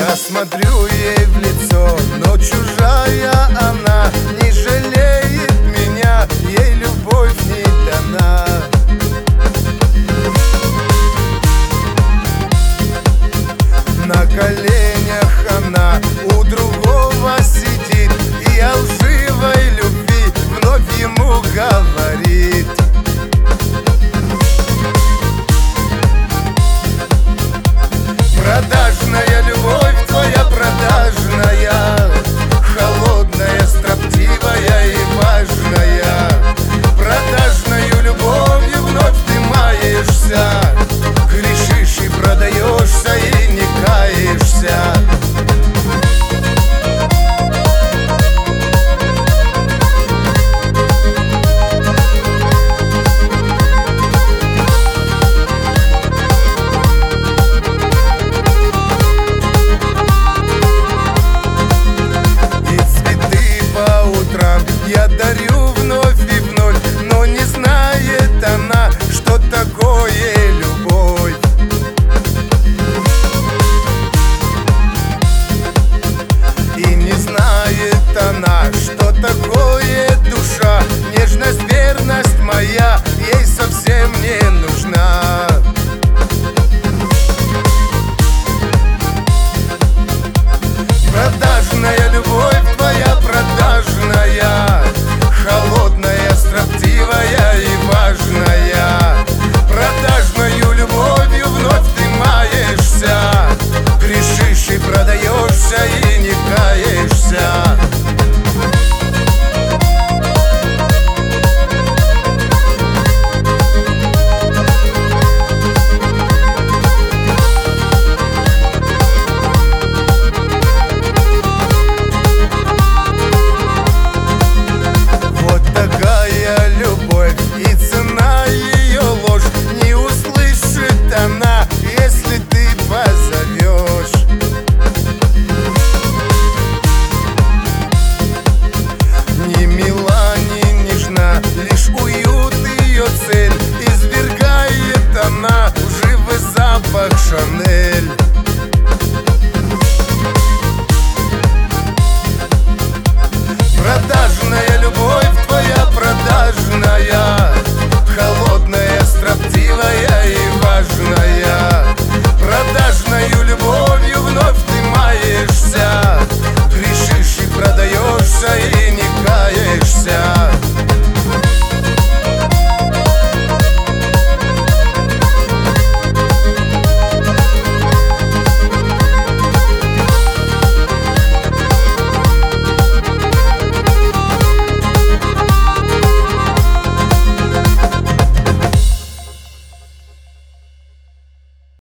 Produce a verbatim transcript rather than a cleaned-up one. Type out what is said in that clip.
Я смотрю ей в лицо, но чужая она, не жалеет меня, ей любовь не дана. На коленях она у другого сидит и о лживой любви вновь ему говорит. Продажная любовь твоя, продажная, холодная, строптивая и важная. Продажною любовью вновь ты маешься, грешишь и продаешься и не каешься. Я дарю вновь и вновь, но не знает она, что такое любовь. И не знает она, что такое душа. Нежность, верность моя ей совсем не нужна. Продажная любовь твоя, продажная, холодная, строптивая и важная. Продажною любовью вновь ты маешься, грешишь и продаешься и не каешься. И цена ее ложь, не услышит она, если ты позовешь. Ни мила, ни нежна, лишь уют ее цель. Извергает она лживый запах Шанель.